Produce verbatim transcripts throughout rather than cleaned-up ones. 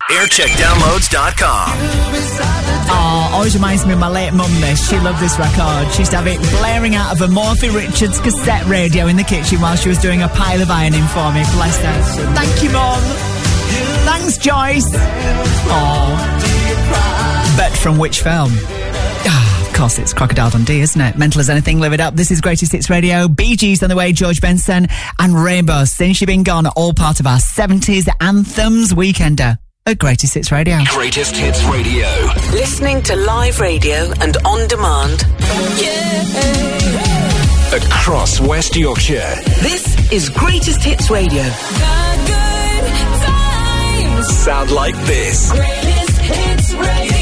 aircheck downloads dot com. Oh, always reminds me of my late mum this. She loved this record. She used to have it blaring out of a Morphy Richards cassette radio in the kitchen while she was doing a pile of ironing for me. Bless her. Thank you, Mum. Thanks, Joyce. Oh. But from which film? Ah, of course, it's Crocodile Dundee, isn't it? Mental as anything, live it up. This is Greatest Hits Radio. Bee Gees on the way, George Benson and Rainbow. Since You've Been Gone, all part of our seventies Anthems Weekender at Greatest Hits Radio. Greatest Hits Radio. Listening to live radio and on demand. Yeah. Across West Yorkshire. This is Greatest Hits Radio. The good times sound like this. Greatest Hits Radio.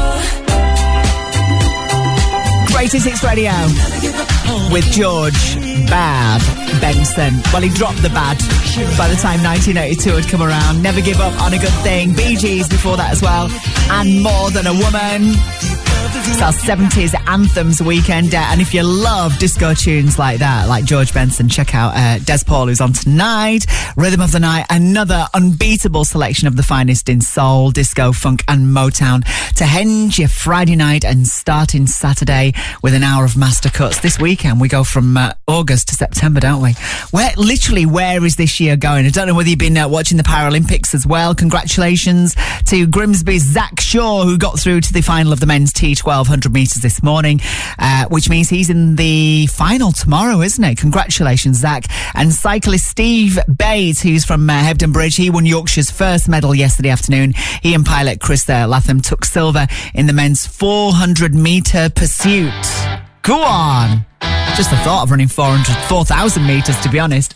Greatest Hits Radio with George Bad Benson. Well, he dropped the bad by the time nineteen eighty-two had come around. Never Give Up on a Good Thing. Bee Gees before that as well. And More Than a Woman. It's our seventies Anthems Weekend. And if you love disco tunes like that, like George Benson, check out uh, Des Paul, who's on tonight. Rhythm of the Night, another unbeatable selection of the finest in soul, disco, funk and Motown to end your Friday night and starting Saturday with an hour of master cuts. This weekend we go from uh, August to September, don't we? Where literally, where is this year going? I don't know whether you've been uh, watching the Paralympics as well. Congratulations to Grimsby's Zach Shaw, who got through to the final of the men's T twelve hundred metres this morning, uh, which means he's in the final tomorrow, isn't it? Congratulations, Zach. And cyclist Steve Bates, who's from uh, Hebden Bridge, he won Yorkshire's first medal yesterday afternoon. He and pilot Chris uh, Latham took silver in the men's four hundred metre pursuit. Go on. Just the thought of running four hundred, four thousand metres, to be honest.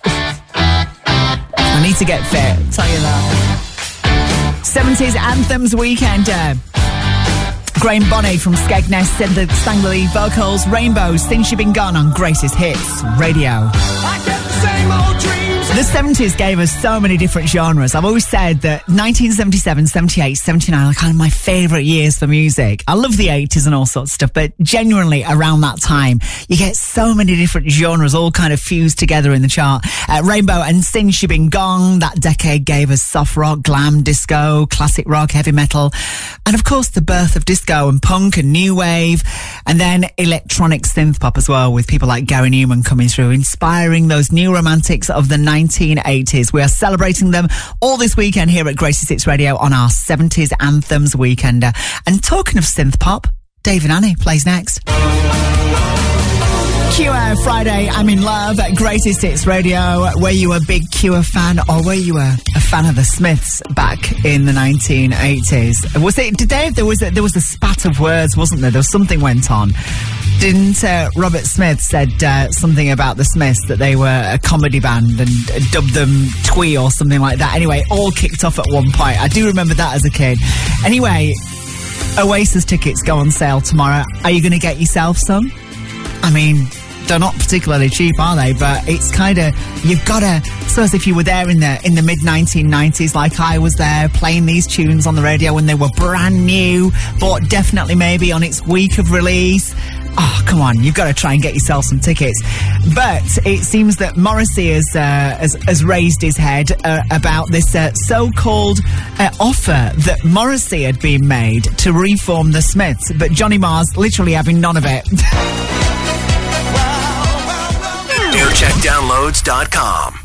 I need to get fit, I'll tell you that. seventies Anthems Weekender. Graham Bonnet from Skegness said the sang the lead vocals. Rainbow, Since You've Been Gone on Greatest Hits Radio. I get the same old dreams. The seventies gave us so many different genres. I've always said that nineteen seventy-seven, seventy-eight, seventy-nine are kind of my favourite years for music. I love the eighties and all sorts of stuff, but genuinely around that time, you get so many different genres all kind of fused together in the chart. Uh, Rainbow and Since You've Been Gone, that decade gave us soft rock, glam, disco, classic rock, heavy metal, and of course the birth of disco and punk and new wave, and then electronic synth pop as well, with people like Gary Newman coming through, inspiring those new romantics of the nineteen eighties. We are celebrating them all this weekend here at Greatest Hits Radio on our seventies Anthems Weekender. And talking of synth pop, Dave and Annie plays next. Cure Friday, I'm in Love at Greatest Hits Radio. Were you a big Cure fan, or were you a, a fan of the Smiths back in the nineteen eighties? Was it, did Dave, there was a, there was a spat of words, wasn't there? There was something went on. Didn't uh, Robert Smith said uh, something about the Smiths, that they were a comedy band, and uh, dubbed them twee or something like that? Anyway, all kicked off at one point. I do remember that as a kid. Anyway, Oasis tickets go on sale tomorrow. Are you going to get yourself some? I mean, they're not particularly cheap, are they? But it's kind of, you've got to, so as if you were there in the in the mid nineteen nineties, like I was there, playing these tunes on the radio when they were brand new, but definitely maybe on its week of release. Oh, come on, you've got to try and get yourself some tickets. But it seems that Morrissey has uh, has, has raised his head uh, about this uh, so-called uh, offer that Morrissey had been made to reform the Smiths, but Johnny Marr's literally having none of it. aircheck downloads dot com.